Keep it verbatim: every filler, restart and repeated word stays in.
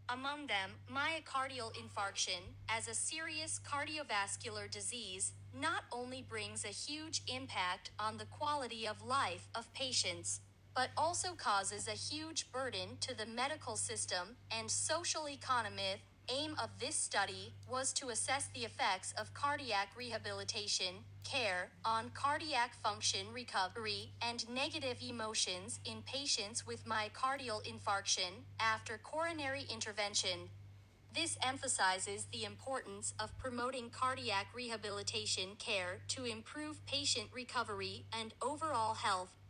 Among them, myocardial infarction, as a serious cardiovascular disease, not only brings a huge impact on the quality of life of patients, but also causes a huge burden to the medical system and social economy. Aim of this study was to assess the effects of cardiac rehabilitation care on cardiac function recovery and negative emotions in patients with myocardial infarction after coronary intervention. This emphasizes the importance of promoting cardiac rehabilitation care to improve patient recovery and overall health.